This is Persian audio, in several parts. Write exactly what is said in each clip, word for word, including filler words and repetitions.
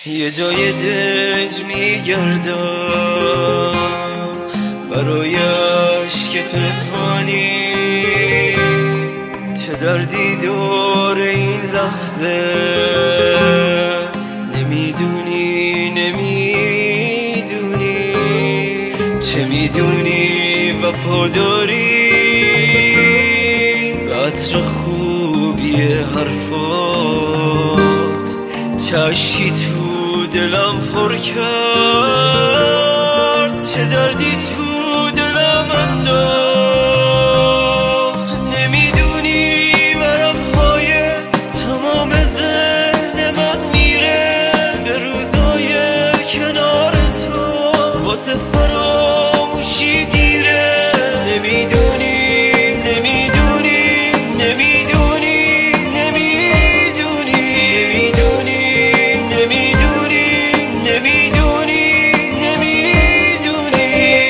یه جای دنج میگردم برای عشق پنهانی، چه دردی داره این لحظه نمیدونی نمیدونی، چه میدونی وفاداری به عطر خوبی حرفات، چشکی تو دلم پر کرد، چه دردی تو دلم انداخت. نمیدونی برم های تمام ذهن من میره به روزای کنار تو، واسه فراموشی دیره. نمیدونی نمیدونی نمیدونی نمیدونی نمیدونی نمیدونی نمیدونی.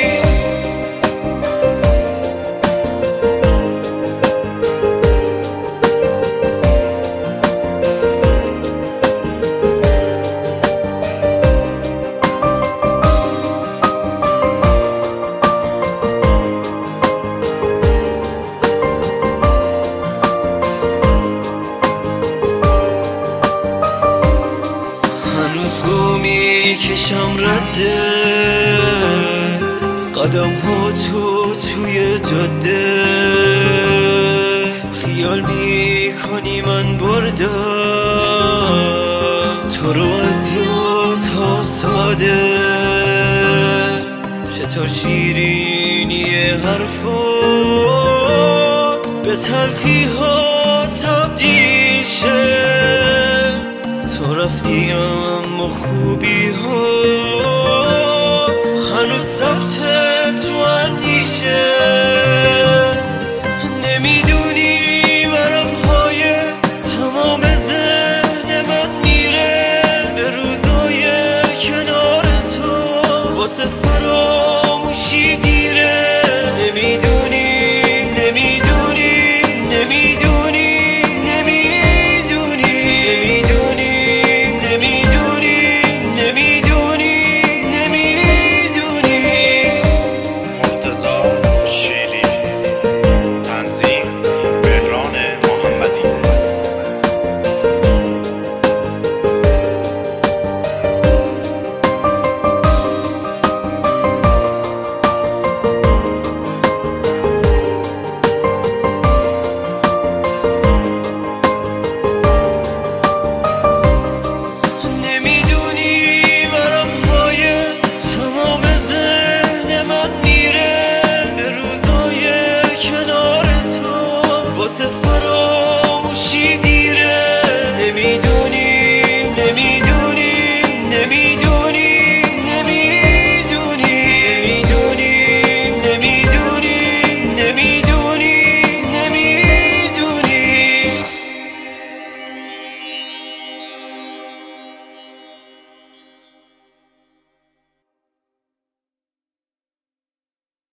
هنوز گمی کشم رده قدم ها تو توی جاده، خیال میکنی من بردم تو رو از یادها ساده. چطور شیرینی حرفات به تلخی ها تبدیل شه، تو رفتی اما خوبی ها هنوز ثبت تو اندیشه. نمیدونی برم های تمام ذهن من میره به روزای کنار تو، واسه فراموشی دیره. نمیدونی نمیدونی نمیدونی واسه فراموشی